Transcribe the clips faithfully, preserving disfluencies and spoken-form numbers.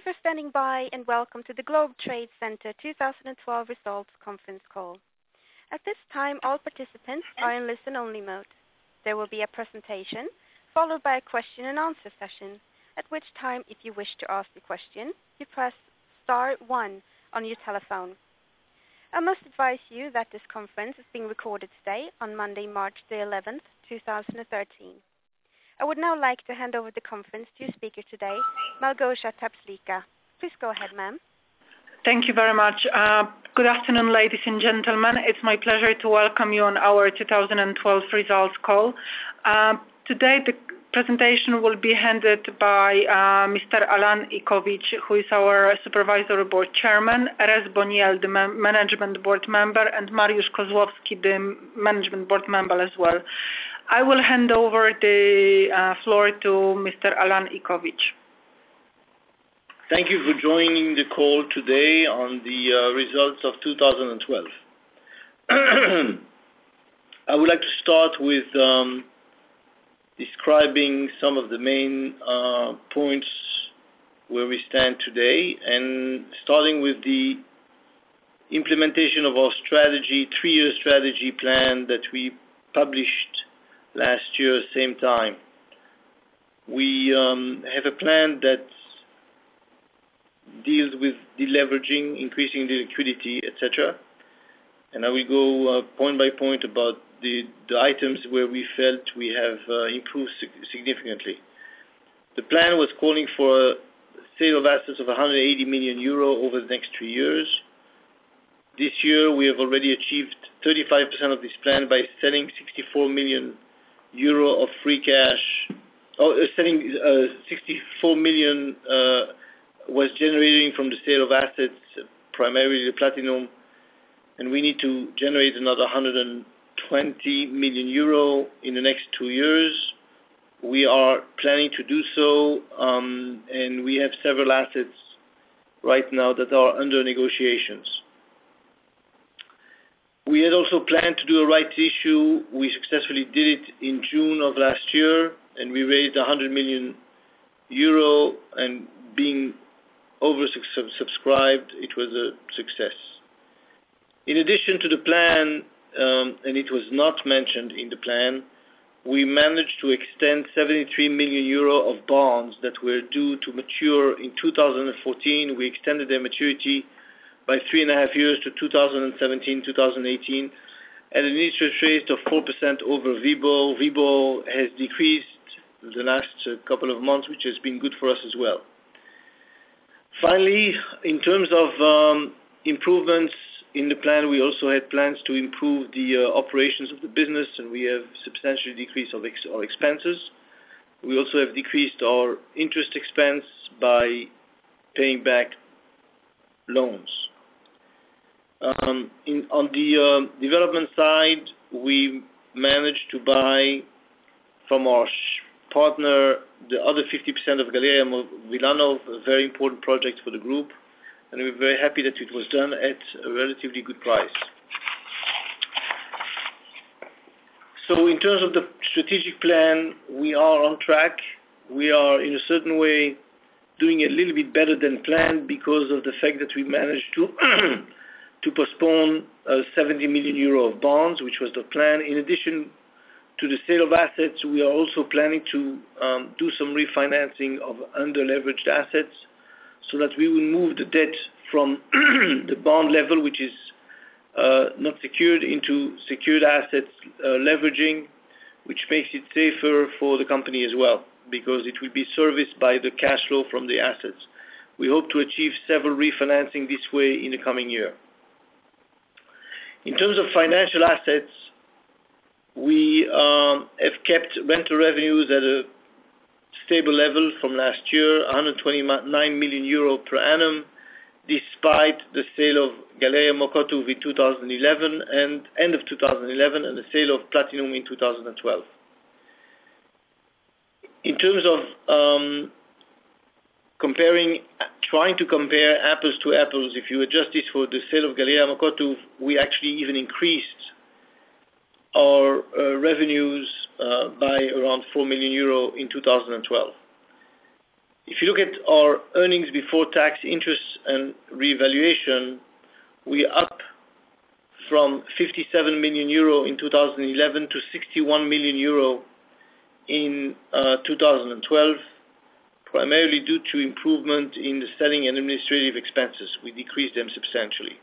for standing by, and welcome to the Globe Trade Centre twenty twelve Results Conference Call. At this time, all participants are in listen-only mode. There will be a presentation, followed by a question and answer session, at which time, if you wish to ask a question, you press star one on your telephone. I must advise you that this conference is being recorded today, on Monday, March the eleventh, two thousand thirteen. I would now like to hand over the conference to your speaker today, Malgosia Tapslika. Please go ahead, ma'am. Thank you very much. Uh, good afternoon, ladies and gentlemen. It's my pleasure to welcome you on our two thousand twelve results call. Uh, today, the presentation will be handed by uh, Mister Alan Ikovic, who is our Supervisory Board Chairman, Erez Boniel, the ma- Management Board Member, and Mariusz Kozłowski, the Management Board Member as well. I will hand over the uh, floor to Mister Alan Ikovic. Thank you for joining the call today on the uh, results of two thousand twelve. I would like to start with um, describing some of the main uh, points where we stand today, and starting with the implementation of our strategy, three-year strategy plan that we published last year, same time. We um, have a plan that deals with deleveraging, increasing the liquidity, et cetera. And I will go uh, point by point about the, the items where we felt we have uh, improved sig- significantly. The plan was calling for a sale of assets of one hundred eighty million euro over the next three years. This year, we have already achieved thirty-five percent of this plan by selling sixty-four million euro of free cash. Oh, uh, selling uh, sixty-four million uh, was generating from the sale of assets, primarily the platinum, and we need to generate another one hundred twenty million euro in the next two years. We are planning to do so, um, and we have several assets right now that are under negotiations. We had also planned to do a rights issue. We successfully did it in June of last year, and we raised one hundred million euro, and being oversubscribed, it was a success. In addition to the plan, um, and it was not mentioned in the plan, we managed to extend seventy-three million euro of bonds that were due to mature in two thousand fourteen. We extended their maturity by three and a half years to two thousand seventeen, two thousand eighteen, at an interest rate of four percent over V B O. V B O has decreased the last uh, couple of months, which has been good for us as well. Finally, in terms of um, improvements in the plan, we also had plans to improve the uh, operations of the business, and we have substantially decreased our, ex- our expenses. We also have decreased our interest expense by paying back loans. Um, in, on the uh, development side, we managed to buy from our sh- partner the other fifty percent of Galeria Milano, a very important project for the group, and we're very happy that it was done at a relatively good price. So in terms of the strategic plan, we are on track. We are in a certain way doing a little bit better than planned because of the fact that we managed to to postpone uh, seventy million euro of bonds, which was the plan. In addition to the sale of assets, we are also planning to um, do some refinancing of under-leveraged assets so that we will move the debt from the bond level, which is uh, not secured, into secured assets uh, leveraging, which makes it safer for the company as well, because it will be serviced by the cash flow from the assets. We hope to achieve several refinancing this way in the coming year. In terms of financial assets, we um, have kept rental revenues at a stable level from last year, one hundred twenty-nine million euro per annum, despite the sale of Galeria Mokotów in two thousand eleven and end of two thousand eleven, and the sale of Platinum in two thousand twelve. In terms of um, comparing, trying to compare apples to apples, if you adjust this for the sale of Galeria Mokotów, we actually even increased our uh, revenues uh, by around four million euro in two thousand twelve. If you look at our earnings before tax, interest, and revaluation, we are up from fifty-seven million euro in two thousand eleven to sixty-one million euro in uh, two thousand twelve, primarily due to improvement in the selling and administrative expenses. We decreased them substantially.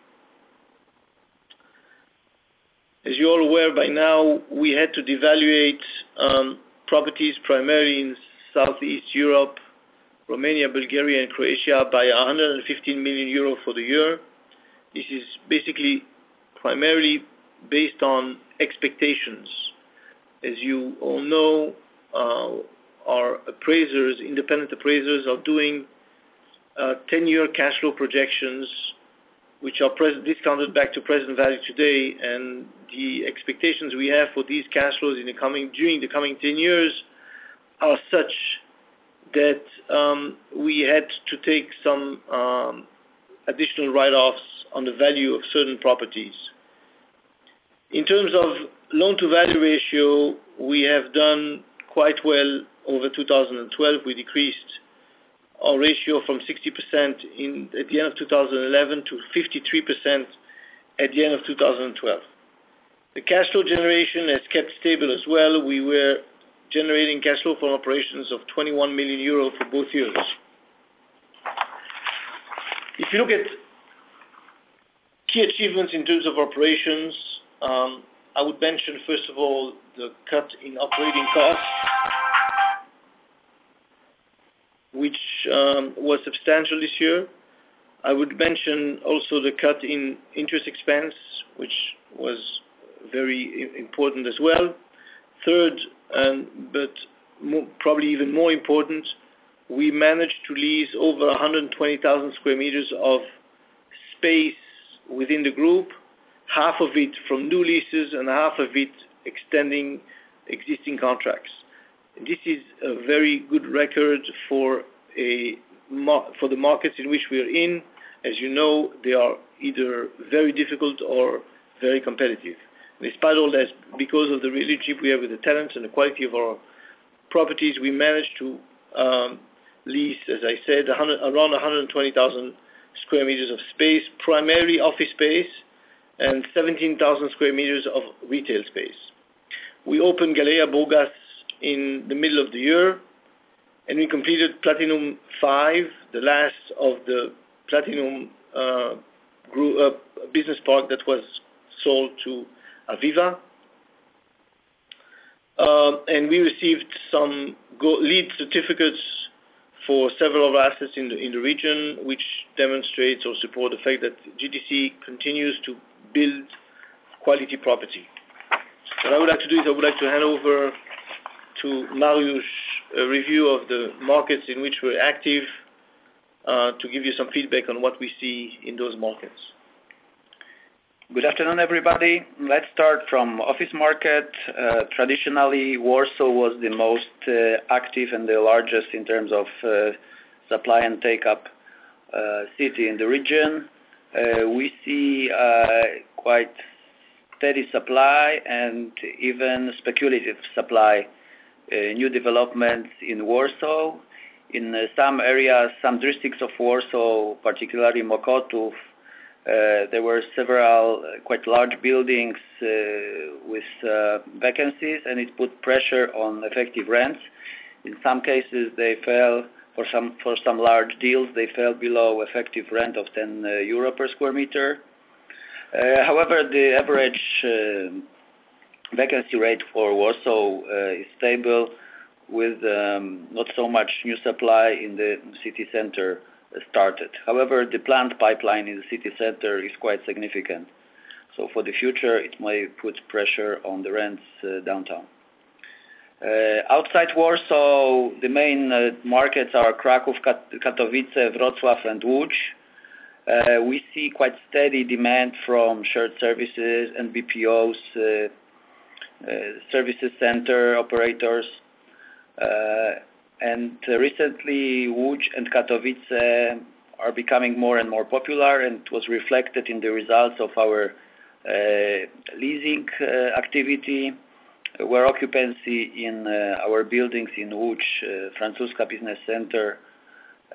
As you're all aware by now, we had to devaluate um, properties primarily in Southeast Europe, Romania, Bulgaria, and Croatia by one hundred fifteen million euro for the year. This is basically primarily based on expectations. As you all know, uh, our appraisers, independent appraisers, are doing uh, ten-year cash flow projections, which are pres- discounted back to present value today, and the expectations we have for these cash flows in the coming during the coming ten years are such that um, we had to take some um, additional write-offs on the value of certain properties. In terms of loan-to-value ratio, we have done quite well over two thousand twelve. We decreased our ratio from sixty percent in, at the end of two thousand eleven to fifty-three percent at the end of two thousand twelve. The cash flow generation has kept stable as well. We were generating cash flow from operations of twenty-one million euro for both years. If you look at key achievements in terms of operations, um, I would mention first of all the cut in operating costs, which um, was substantial this year. I would mention also the cut in interest expense, which was very important as well. Third, and but more, probably even more important, we managed to lease over one hundred twenty thousand square meters of space within the group, half of it from new leases and half of it extending existing contracts. This is a very good record for a for the markets in which we are in. As you know, they are either very difficult or very competitive. Despite all that, because of the relationship we have with the tenants and the quality of our properties, we managed to um, lease, as I said, one hundred, around one hundred twenty thousand square meters of space, primarily office space, and seventeen thousand square meters of retail space. We opened Galeria Burgas in the middle of the year, and we completed Platinum five, the last of the Platinum uh, group, uh, business park that was sold to Aviva. Uh, and we received some go- lead certificates for several of our assets in the, in the region, which demonstrates or support the fact that G T C continues to build quality property. What I would like to do is I would like to hand over to Marius a review of the markets in which we're active uh, to give you some feedback on what we see in those markets. Good afternoon, everybody. Let's start from office market. Uh, traditionally, Warsaw was the most uh, active and the largest in terms of uh, supply and take-up uh, city in the region. Uh, we see uh, quite steady supply and even speculative supply, uh, new developments in Warsaw. In uh, some areas, some districts of Warsaw, particularly Mokotów, Uh, there were several uh, quite large buildings uh, with uh, vacancies, and it put pressure on effective rents. In some cases, they fell, for some for some large deals, they fell below effective rent of ten uh, euro per square meter. Uh, however, the average uh, vacancy rate for Warsaw uh, is stable, with um, not so much new supply in the city center started. However, the planned pipeline in the city center is quite significant. So for the future, it may put pressure on the rents uh, downtown. Uh, outside Warsaw, the main uh, markets are Kraków, Kat- Katowice, Wrocław, and Łódź. Uh, we see quite steady demand from shared services and B P Os, uh, uh, services center operators. Uh, And uh, recently, Łódź and Katowice are becoming more and more popular, and it was reflected in the results of our uh, leasing uh, activity, where occupancy in uh, our buildings in Łódź, uh, Francuska Business Center,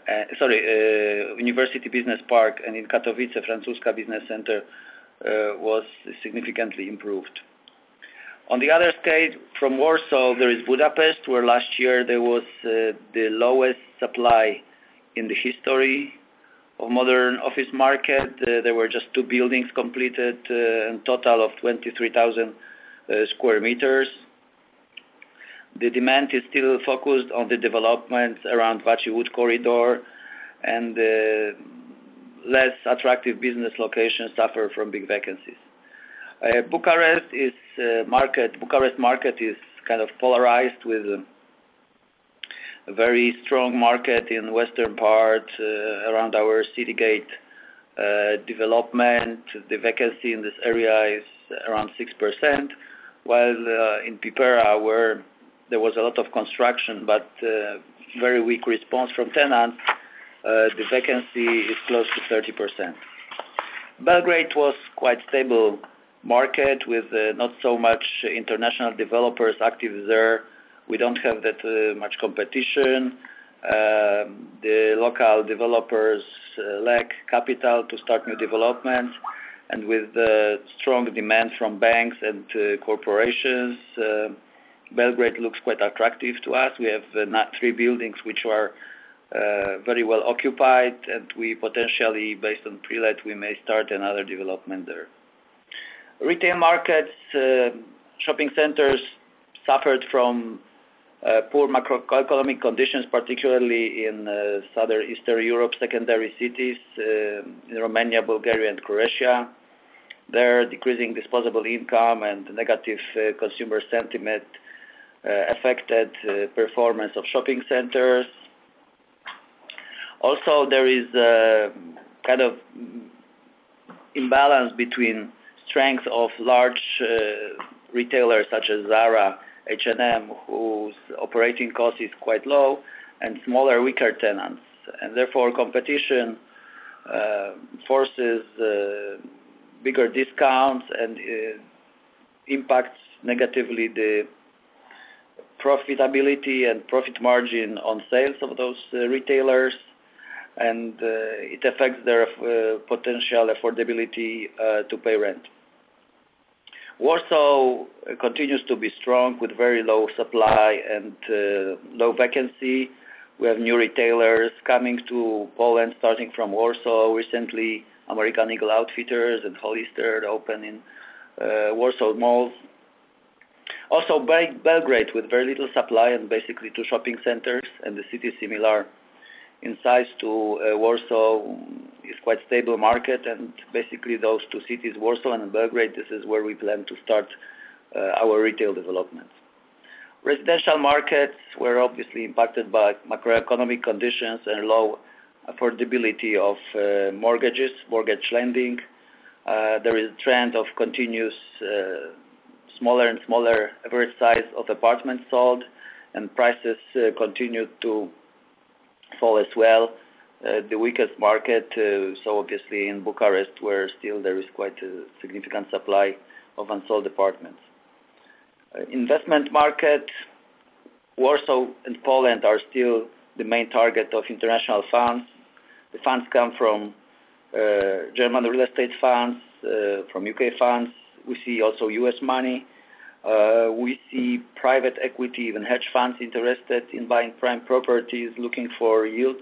uh, sorry, uh, University Business Park, and in Katowice, Francuska Business Center uh, was significantly improved. On the other scale, from Warsaw, there is Budapest, where last year there was uh, the lowest supply in the history of modern office market. Uh, there were just two buildings completed, uh, a total of twenty-three thousand uh, square meters. The demand is still focused on the development around Váci Wood Corridor, and uh, less attractive business locations suffer from big vacancies. Uh, Bucharest is uh, market. Bucharest market is kind of polarized with uh, a very strong market in western part uh, around our city gate uh, development. The vacancy in this area is around six percent, while uh, in Pipera, where there was a lot of construction but uh, very weak response from tenants, uh, the vacancy is close to thirty percent. Belgrade was quite stable market with uh, not so much international developers active there. We don't have that uh, much competition. Uh, the local developers uh, lack capital to start new developments, and with uh, strong demand from banks and uh, corporations, uh, Belgrade looks quite attractive to us. We have uh, not three buildings which are uh, very well occupied, and we potentially, based on pre-let, we may start another development there. Retail markets, uh, shopping centers suffered from uh, poor macroeconomic conditions, particularly in uh, southern Eastern Europe, secondary cities, uh, in Romania, Bulgaria, and Croatia. There, decreasing disposable income and negative uh, consumer sentiment uh, affected uh, performance of shopping centers. Also, there is a kind of imbalance between strength of large uh, retailers such as Zara, H and M, whose operating cost is quite low, and smaller, weaker tenants. And therefore, competition uh, forces uh, bigger discounts and uh, impacts negatively the profitability and profit margin on sales of those uh, retailers, and uh, it affects their uh, potential affordability uh, to pay rent. Warsaw continues to be strong with very low supply and uh, low vacancy. We have new retailers coming to Poland, starting from Warsaw. Recently, American Eagle Outfitters and Hollister opened in uh, Warsaw malls. Also, Belgrade with very little supply and basically two shopping centers, and the city similar in size to uh, Warsaw, is quite stable market, and basically those two cities, Warsaw and Belgrade, this is where we plan to start uh, our retail developments. Residential markets were obviously impacted by macroeconomic conditions and low affordability of uh, mortgages, mortgage lending. Uh, there is a trend of continuous uh, smaller and smaller average size of apartments sold, and prices uh, continue to fall as well. Uh, the weakest market, uh, so obviously in Bucharest, where still there is quite a significant supply of unsold apartments. Uh, investment market, Warsaw and Poland are still the main target of international funds. The funds come from uh, German real estate funds, uh, from U K funds. We see also U S money. Uh, we see private equity, even hedge funds interested in buying prime properties, looking for yields.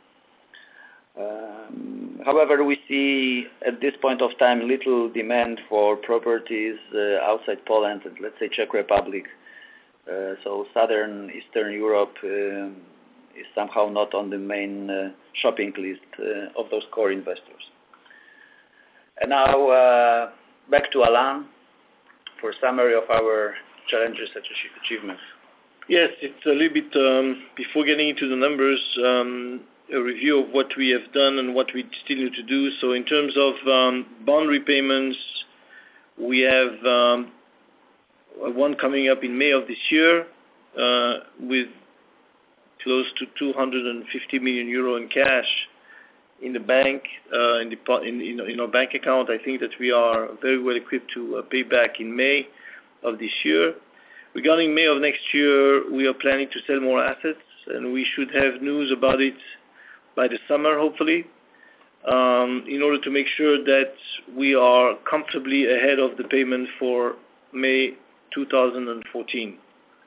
Um, however, we see at this point of time little demand for properties uh, outside Poland and, let's say, Czech Republic. Uh, so southern Eastern Europe uh, is somehow not on the main uh, shopping list uh, of those core investors. And now uh, back to Alain for a summary of our challenges and achievements. Yes, it's a little bit, um, before getting into the numbers, um, a review of what we have done and what we still need to do. So in terms of um, bond repayments, we have um, one coming up in May of this year uh, with close to two hundred fifty million euro in cash in the bank, uh, in, the, in, in, in our bank account. I think that we are very well equipped to uh, pay back in May of this year. Regarding May of next year, we are planning to sell more assets, and we should have news about it by the summer, hopefully, um, in order to make sure that we are comfortably ahead of the payment for May two thousand fourteen.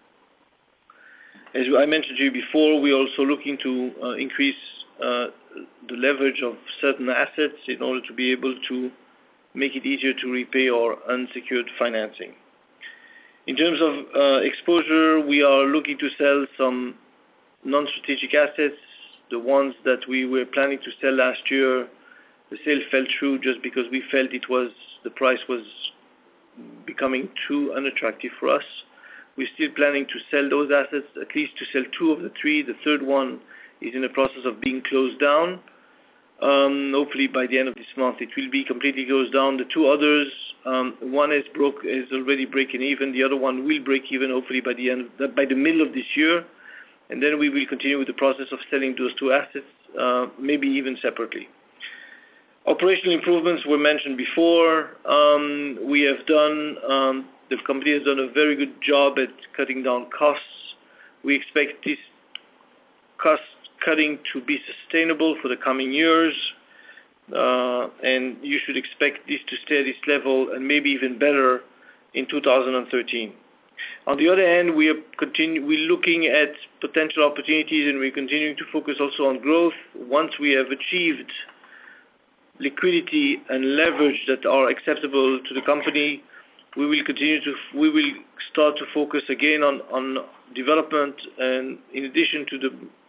As I mentioned to you before, we're also looking to uh, increase uh, the leverage of certain assets in order to be able to make it easier to repay our unsecured financing. In terms of uh, exposure, we are looking to sell some non-strategic assets. The ones that we were planning to sell last year, the sale fell through just because we felt it was the price was becoming too unattractive for us. We're still planning to sell those assets, at least to sell two of the three. The third one is in the process of being closed down. Um, hopefully by the end of this month it will be completely closed down. The two others, um, one is broke, is already breaking even. The other one will break even hopefully by the end, of, by the middle of this year, and then we will continue with the process of selling those two assets, uh, maybe even separately. Operational improvements were mentioned before. Um, we have done. Um, the company has done a very good job at cutting down costs. We expect this cost cutting to be sustainable for the coming years, uh, and you should expect this to stay at this level and maybe even better in two thousand thirteen. On the other hand, we are continue, we're looking at potential opportunities, and we're continuing to focus also on growth. Once we have achieved liquidity and leverage that are acceptable to the company, we will continue to we will start to focus again on, on development, and in addition to the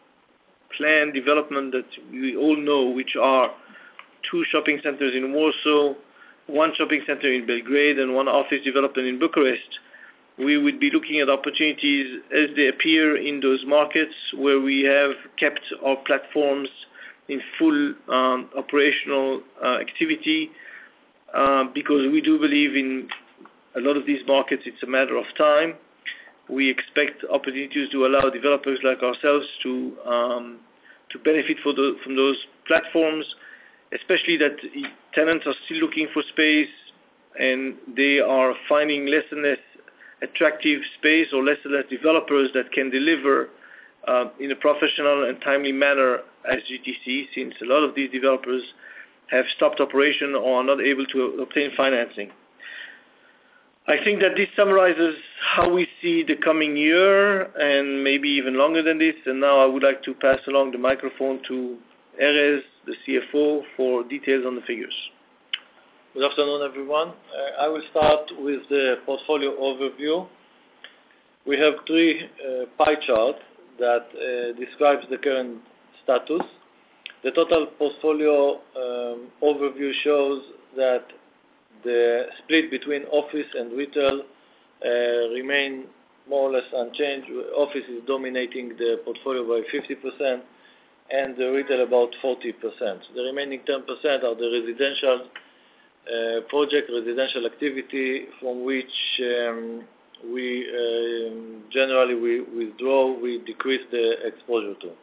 planned development that we all know, which are two shopping centers in Warsaw, one shopping center in Belgrade, and one office development in Bucharest. We would be looking at opportunities as they appear in those markets where we have kept our platforms in full um, operational uh, activity, uh, because we do believe in a lot of these markets it's a matter of time. We expect opportunities to allow developers like ourselves to um, to benefit for the, from those platforms, especially that tenants are still looking for space and they are finding less and less attractive space, or less and less developers that can deliver uh, in a professional and timely manner as G T C, since a lot of these developers have stopped operation or are not able to obtain financing. I think that this summarizes how we see the coming year, and maybe even longer than this. And now I would like to pass along the microphone to Erez, the C F O, for details on the figures. Good afternoon, everyone. Uh, I will start with the portfolio overview. We have three uh, pie charts that uh, describes the current status. The total portfolio um, overview shows that the split between office and retail uh, remain more or less unchanged. Office is dominating the portfolio by fifty percent and the retail about forty percent. The remaining ten percent are the residential uh, project, residential activity from which um, we uh, generally we withdraw, we decrease the exposure to.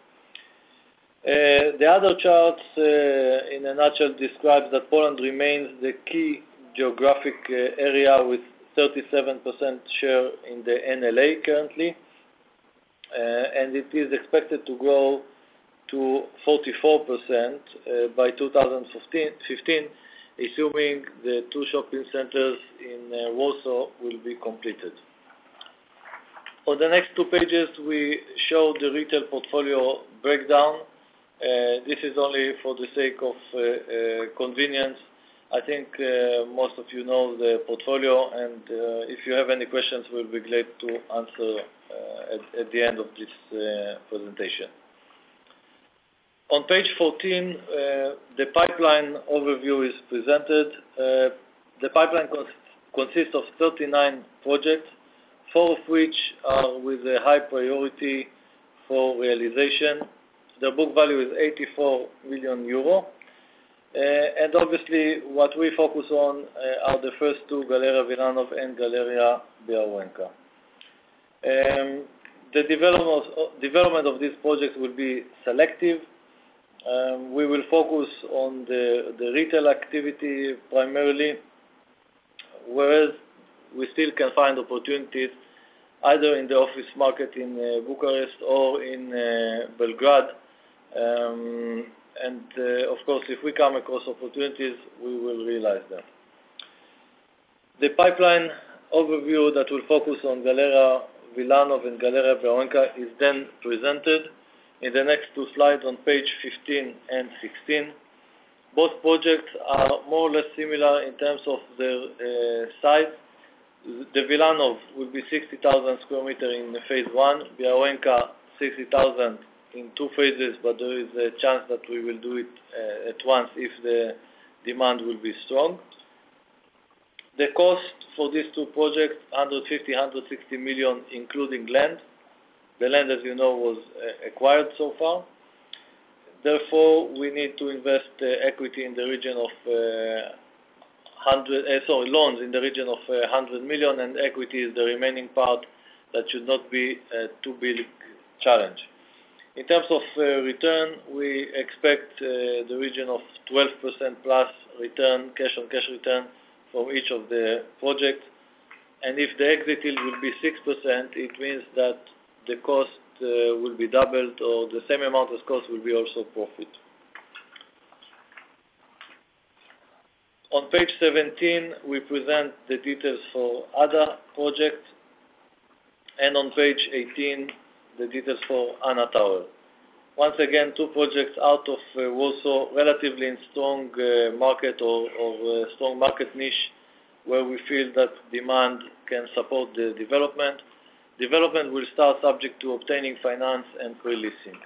Uh, the other charts, uh, in a nutshell, describes that Poland remains the key geographic uh, area with thirty-seven percent share in the N L A currently, uh, and it is expected to grow to forty-four percent uh, by two thousand fifteen, assuming the two shopping centers in uh, Warsaw will be completed. On the next two pages, we show the retail portfolio breakdown. Uh, this is only for the sake of uh, uh, convenience. I think uh, most of you know the portfolio, and uh, if you have any questions, we'll be glad to answer uh, at, at the end of this uh, presentation. On page fourteen, uh, the pipeline overview is presented. Uh, the pipeline cons consists of thirty-nine projects, four of which are with a high priority for realization. The book value is eighty-four million euro. Uh, and obviously, what we focus on uh, are the first two, Galeria Wilanów and Galeria Białęka. Um, the development of, development of these projects will be selective. Um, we will focus on the, the retail activity primarily, whereas we still can find opportunities either in the office market in uh, Bucharest or in uh, Belgrade, Um, and uh, of course, if we come across opportunities, we will realize them. The pipeline overview that will focus on Galeria Vilanov and Galeria Veronica is then presented in the next two slides on page fifteen and sixteen. Both projects are more or less similar in terms of their uh, size. The Vilanov will be sixty thousand square meters in phase one, Veronica sixty thousand in two phases, but there is a chance that we will do it uh, at once if the demand will be strong. The cost for these two projects, one hundred fifty, one hundred sixty million, including land. The land, as you know, was uh, acquired so far. Therefore, we need to invest uh, equity in the region of uh, one hundred, uh, sorry, loans in the region of uh, one hundred million, and equity is the remaining part that should not be a too big challenge. In terms of uh, return, we expect uh, the region of twelve percent plus return, cash-on-cash return from each of the projects. And if the exit yield will be six percent, it means that the cost uh, will be doubled, or the same amount as cost will be also profit. On page seventeen, we present the details for other projects, and on page eighteen, the details for Anna Tower. Once again, two projects out of uh, Warsaw, relatively in strong uh, market or, or uh, strong market niche, where we feel that demand can support the development. Development will start subject to obtaining finance and pre-leasing.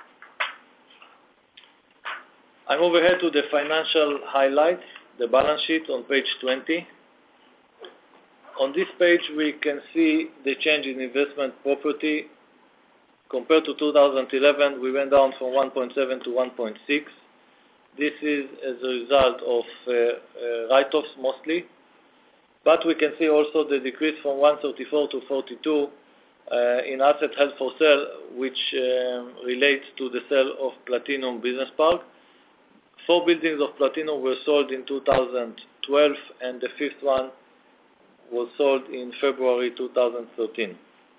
I move ahead to the financial highlights, the balance sheet on page twenty. On this page, we can see the change in investment property. Compared to two thousand eleven, we went down from one point seven to one point six. This is as a result of uh, uh, write-offs mostly, but we can see also the decrease from one thirty-four to forty-two uh, in asset held for sale, which um, relates to the sale of Platinum Business Park. Four buildings of Platinum were sold in two thousand twelve, and the fifth one was sold in February two thousand thirteen.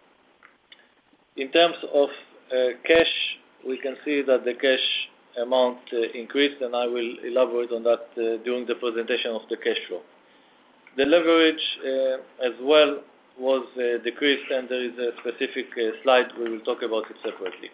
In terms of uh, cash, we can see that the cash amount uh, increased, and I will elaborate on that uh, during the presentation of the cash flow. The leverage uh, as well was uh, decreased, and there is a specific uh, slide we will talk about it separately.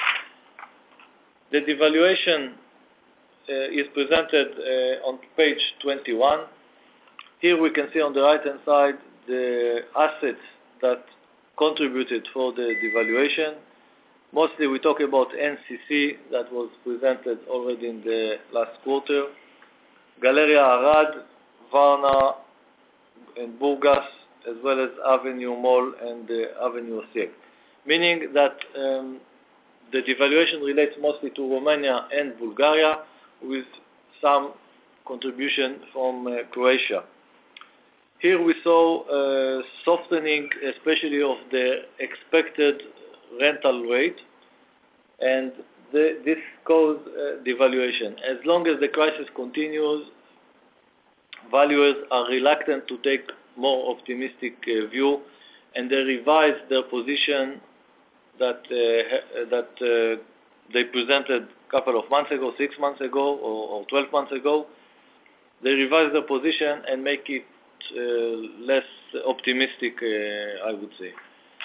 The devaluation uh, is presented uh, on page twenty-one. Here we can see on the right-hand side the assets that contributed for the devaluation. Mostly we talk about N C C that was presented already in the last quarter, Galeria Arad, Varna and Burgas, as well as Avenue Mall and uh, Avenue Osiek, meaning that um, the devaluation relates mostly to Romania and Bulgaria, with some contribution from uh, Croatia. Here we saw uh, softening, especially of the expected rental rate, and the, this caused uh, devaluation. As long as the crisis continues, valuers are reluctant to take more optimistic uh, view, and they revise their position that uh, that uh, they presented a couple of months ago, six months ago, or, or twelve months ago. They revise their position and make it uh, less optimistic, uh, I would say.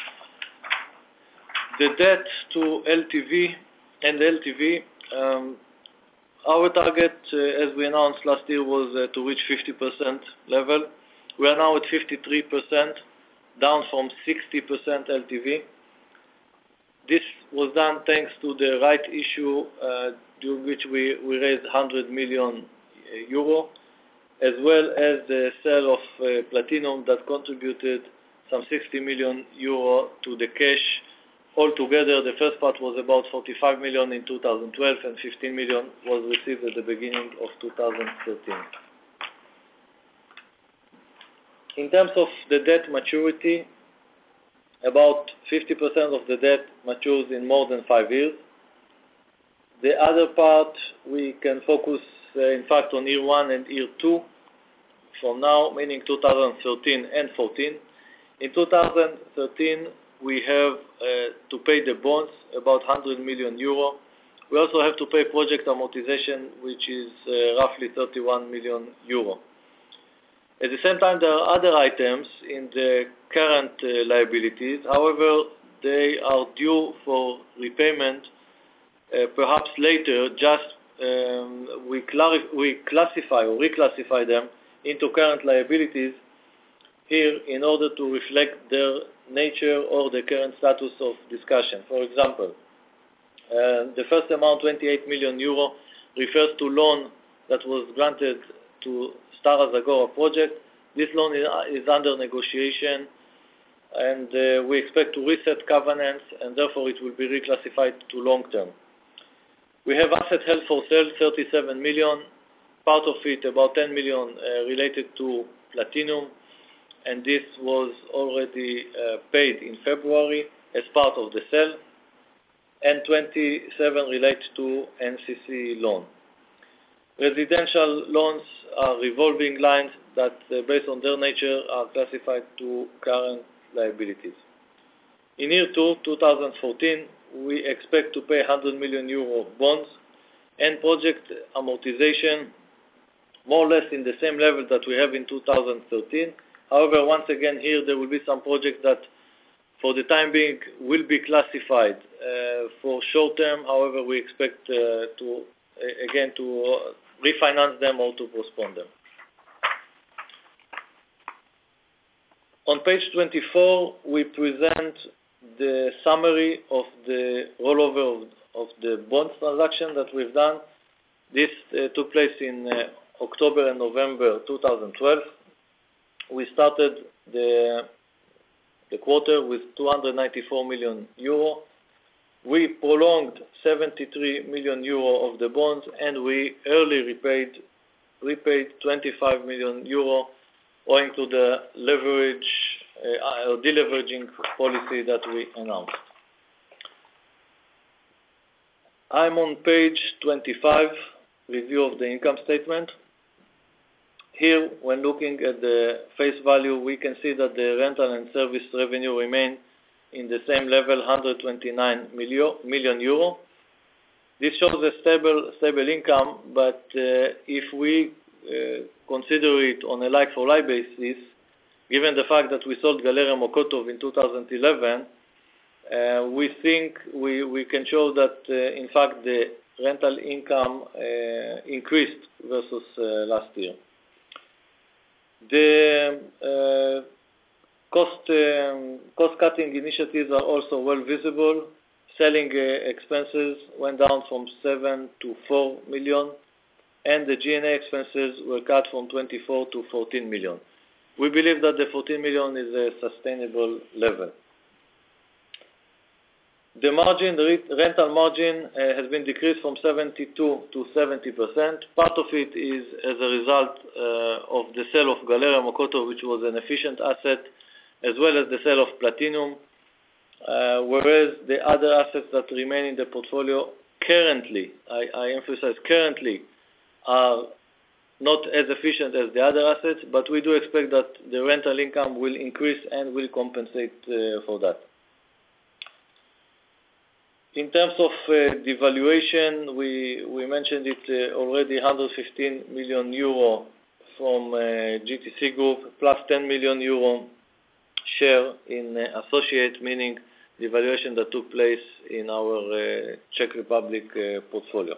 The debt to L T V and L T V, um, our target, uh, as we announced last year, was uh, to reach fifty percent level. We are now at fifty-three percent, down from sixty percent L T V. This was done thanks to the right issue, uh, during which we, we raised one hundred million euro, as well as the sale of uh, Platinum that contributed some sixty million euro to the cash. Altogether, the first part was about forty-five million in two thousand twelve, and fifteen million was received at the beginning of two thousand thirteen. In terms of the debt maturity, about fifty percent of the debt matures in more than five years. The other part, we can focus, uh, in fact, on year one and year two from now, meaning two thousand thirteen and fourteen. In two thousand thirteen, we have uh, to pay the bonds, about one hundred million euro, We also have to pay project amortization, which is uh, roughly thirty-one million euro. At the same time, there are other items in the current uh, liabilities. However, they are due for repayment uh, perhaps later. Just um, we, clarif- we classify or reclassify them into current liabilities here in order to reflect their nature or the current status of discussion. For example, uh, the first amount, twenty-eight million euro, refers to loan that was granted to Star Zagora project. This loan is, is under negotiation, and uh, we expect to reset covenants, and therefore it will be reclassified to long term. We have asset held for sale, thirty-seven million. Part of it, about ten million, uh, related to platinum, and this was already uh, paid in February as part of the sale, and twenty-seven relate to N C C loan. Residential loans are revolving lines that, uh, based on their nature, are classified to current liabilities. In year two, twenty fourteen, we expect to pay one hundred million euro bonds and project amortization, more or less in the same level that we have in two thousand thirteen. However, once again, here there will be some projects that, for the time being, will be classified uh, for short term. However, we expect uh, to, uh, again, to uh, refinance them or to postpone them. On page twenty-four, we present the summary of the rollover of, of the bonds transaction that we've done. This uh, took place in uh, October and November two thousand twelve. We started the, the quarter with two hundred ninety-four million euro. We prolonged seventy-three million euro of the bonds, and we early repaid, repaid twenty-five million euro owing to the leverage uh, or deleveraging policy that we announced. I'm on page twenty-five, review of the income statement. Here, when looking at the face value, we can see that the rental and service revenue remain in the same level, one hundred twenty-nine million euro. This shows a stable, stable income, but uh, if we uh, consider it on a like-for-like basis, given the fact that we sold Galeria Mokotov in two thousand eleven, uh, we think we, we can show that, uh, in fact, the rental income uh, increased versus uh, last year. The uh, cost, um, cost-cutting initiatives are also well visible. Selling uh, expenses went down from seven to four million, and the G and A expenses were cut from twenty-four to fourteen million. We believe that the fourteen million is a sustainable level. The margin, the rental margin, uh, has been decreased from seventy-two to seventy percent. Part of it is as a result uh, of the sale of Galeria Mokotov, which was an efficient asset, as well as the sale of platinum, uh, whereas the other assets that remain in the portfolio currently, I, I emphasize currently, are not as efficient as the other assets, but we do expect that the rental income will increase and will compensate uh, for that. In terms of uh, devaluation, we, we mentioned it uh, already, one hundred fifteen million euro from uh, G T C Group, plus ten million euro share in uh, associate, meaning the valuation that took place in our uh, Czech Republic uh, portfolio.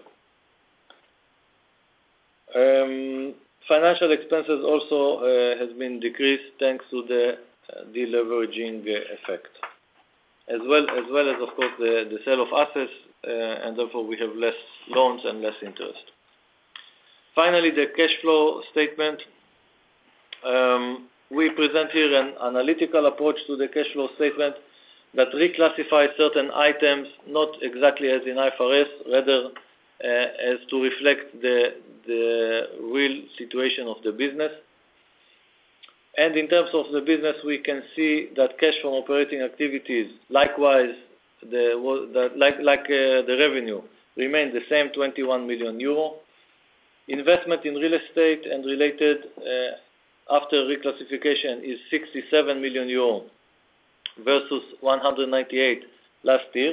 Um, financial expenses also uh, has been decreased thanks to the uh, deleveraging uh, effect, as well as well as of course the, the sale of assets, uh, and therefore we have less loans and less interest. Finally, the cash flow statement. Um, we present here an analytical approach to the cash flow statement that reclassifies certain items, not exactly as in I F R S, rather uh, as to reflect the, the real situation of the business. And in terms of the business, we can see that cash from operating activities, likewise, the, the, like, like uh, the revenue, remained the same, twenty-one million euro. Investment in real estate and related uh, after reclassification is sixty-seven million euro versus one hundred ninety-eight last year.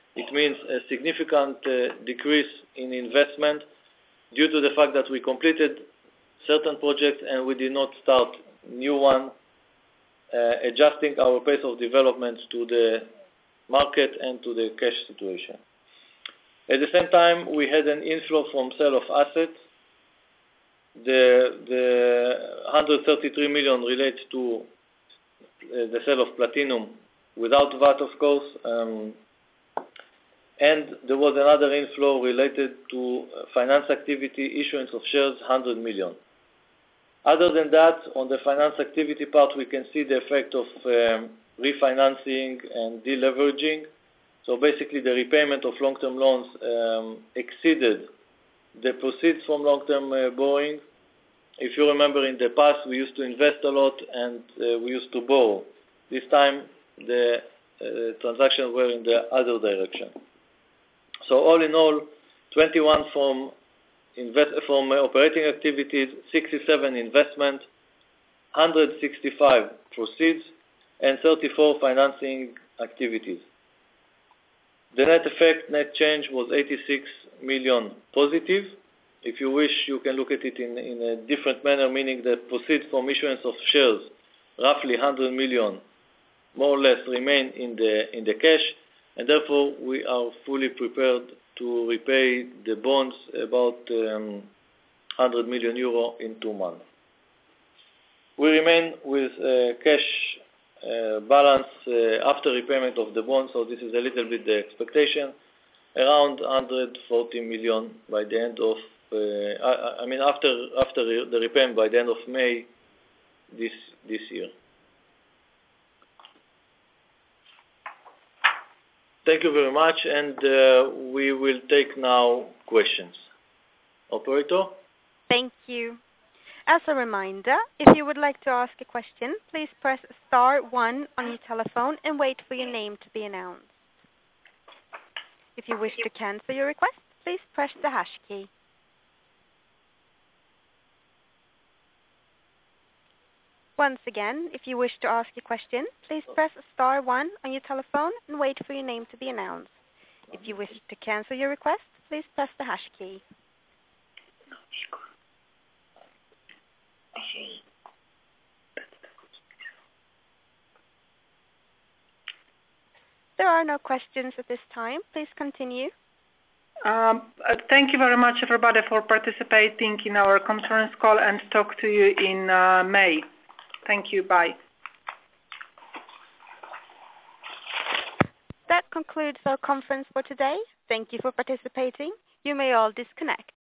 It means a significant uh, decrease in investment due to the fact that we completed certain projects and we did not start new one, uh, adjusting our pace of development to the market and to the cash situation. At the same time, we had an inflow from sale of assets. The, the one hundred thirty-three million relates to uh, the sale of Platinum without V A T, of course, um, and there was another inflow related to finance activity, issuance of shares, one hundred million. Other than that, on the finance activity part, we can see the effect of um, refinancing and deleveraging. So basically, the repayment of long-term loans um, exceeded the proceeds from long-term uh, borrowing. If you remember, in the past, we used to invest a lot and uh, we used to borrow. This time, the uh, transactions were in the other direction. So all in all, twenty-one from invest from uh, operating activities, sixty-seven investment, one hundred sixty-five proceeds, and thirty-four financing activities. The net effect, net change, was eighty-six million positive. If you wish, you can look at it in, in a different manner, meaning that proceeds from issuance of shares, roughly one hundred million, more or less remain in the in the cash, and therefore we are fully prepared to repay the bonds, about um, one hundred million euro in two months. We remain with uh, cash uh, balance uh, after repayment of the bonds, so this is a little bit the expectation, around one hundred forty million by the end of, uh, I, I mean after after the repayment by the end of May this this year. Thank you very much, and uh, we will take now questions. Operator? Thank you. As a reminder, if you would like to ask a question, please press star one on your telephone and wait for your name to be announced. If you wish to cancel your request, please press the hash key. Once again, if you wish to ask a question, please press star one on your telephone and wait for your name to be announced. If you wish to cancel your request, please press the hash key. There are no questions at this time. Please continue. Um, uh, thank you very much, everybody, for participating in our conference call, and talk to you in uh, May. Thank you. Bye. That concludes our conference for today. Thank you for participating. You may all disconnect.